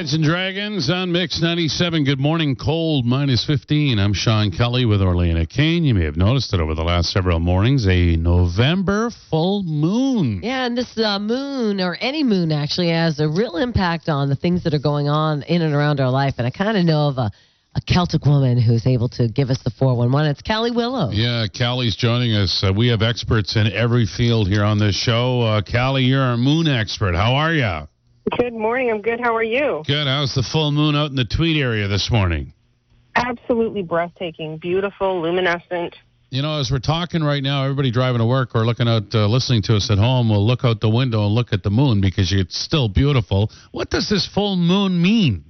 Imagine Dragons on Mix 97. Good morning, cold, minus 15. I'm Sean Kelly with Orleana Kane. You may have noticed that over the last several mornings, a November full moon. Yeah, and this moon, or any moon actually, has a real impact on the things that are going on in and around our life. And I kind of know of a Celtic woman who's able to give us the 411. It's Callie Willow. Yeah, Callie's joining us. We have experts in every field here on this show. Callie, you're our moon expert. How are you? Good morning. I'm good. How are you? Good. How's the full moon out in the Tweed area this morning? Absolutely breathtaking, beautiful, luminescent. You know, as we're talking right now, everybody driving to work or looking out, listening to us at home will look out the window and look at the moon because it's still beautiful. What does this full moon mean?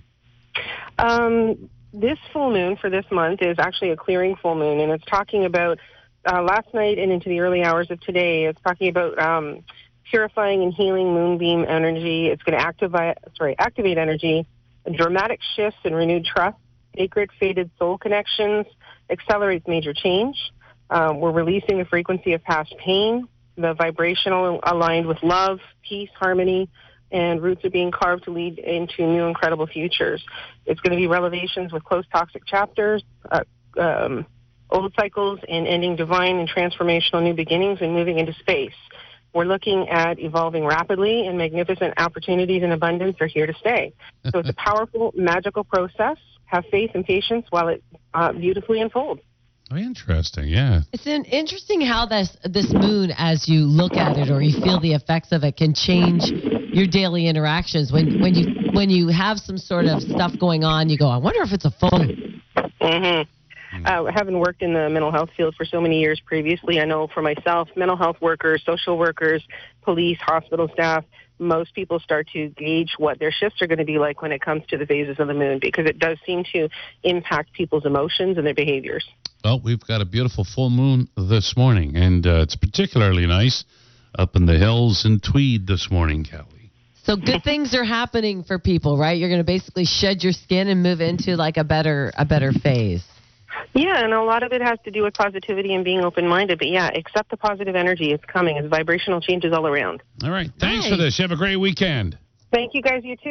This full moon for this month is actually a clearing full moon, and it's talking about last night and into the early hours of today. It's talking about purifying and healing moonbeam energy. It's going to activate energy, dramatic shifts and renewed trust, sacred faded soul connections, accelerates major change. We're releasing the frequency of past pain, the vibrational aligned with love, peace, harmony, and roots are being carved to lead into new incredible futures. It's going to be revelations with closed toxic chapters, old cycles, and ending divine and transformational new beginnings and moving into space. We're looking at evolving rapidly, and magnificent opportunities and abundance are here to stay. So it's a powerful, magical process. Have faith and patience while it beautifully unfolds. Oh, interesting, yeah. It's interesting how this moon, as you look at it or you feel the effects of it, can change your daily interactions. When you have some sort of stuff going on, you go, I wonder if it's a full moon. Mm-hmm. Having worked in the mental health field for so many years previously, I know for myself, mental health workers, social workers, police, hospital staff, most people start to gauge what their shifts are going to be like when it comes to the phases of the moon, because it does seem to impact people's emotions and their behaviors. Well, we've got a beautiful full moon this morning, and it's particularly nice up in the hills in Tweed this morning, Callie. So good things are happening for people, right? You're going to basically shed your skin and move into like a better phase. Yeah, and a lot of it has to do with positivity and being open-minded. But yeah, accept the positive energy. It's coming. It's vibrational changes all around. All right. Thanks for this. You have a great weekend. Thank you, guys. You too.